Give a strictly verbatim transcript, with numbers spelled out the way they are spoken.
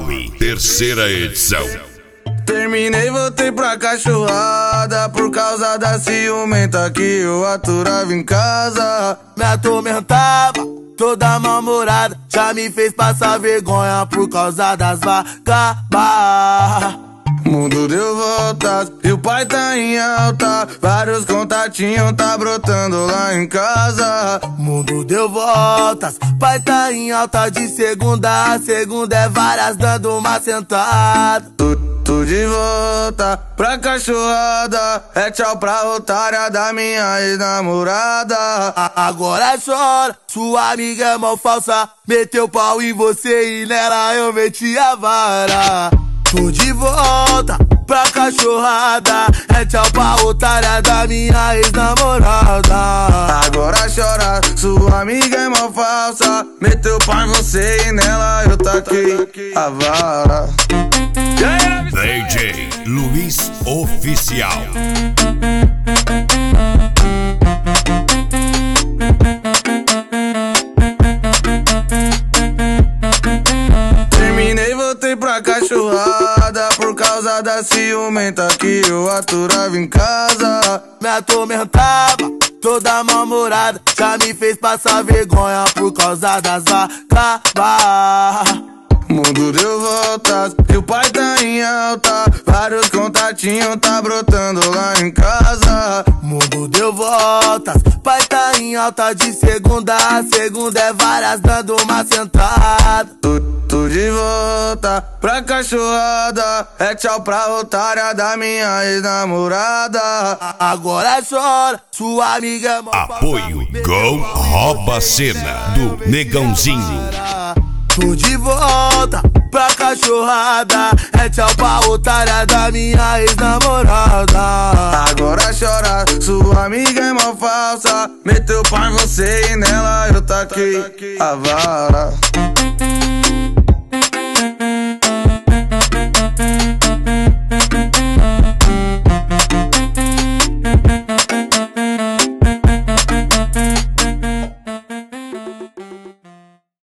Army, terceira edição. Terminei, voltei pra cachorrada por causa da ciumenta que eu aturava em casa. Me atormentava, toda mal-humorada, já me fez passar vergonha por causa das vagabas. Mundo deu voltas e o pai tá em alta, vários contatinhos tá brotando lá em casa. Mundo deu voltas, pai tá em alta, de segunda a segunda é várias dando uma sentada. Tô, tô de volta pra cachorrada, é tchau pra otária da minha ex-namorada. Agora chora, sua amiga é mal falsa, meteu pau em você e nela eu meti a vara. Tô de volta pra cachorrada, é tchau pra otária da minha ex-namorada. Agora chora, sua amiga é mal falsa, meteu pau em você e nela eu taquei a vara. D J Luiz Oficial. Terminei, voltei pra cachorrada por causa da ciumenta que eu aturava em casa. Me atormentava, toda mal-humorada, já me fez passar vergonha por causa das vagabas. Mundo deu voltas e o pai tá em alta, vários contatinhos tá brotando lá em casa. Mundo deu voltas, pai tá em alta, de segunda a segunda é várias dando uma sentada. Tô, tô de volta pra cachorrada, é tchau pra otária da minha ex-namorada. Agora chora, sua amiga é mal falsa, Apoio Gol Rouba Cena do Negãozinho. Tô de volta pra cachorrada, é tchau pra otária da minha ex-namorada. Agora chora, sua amiga é mal falsa, meteu pau em você e nela eu taquei a vara.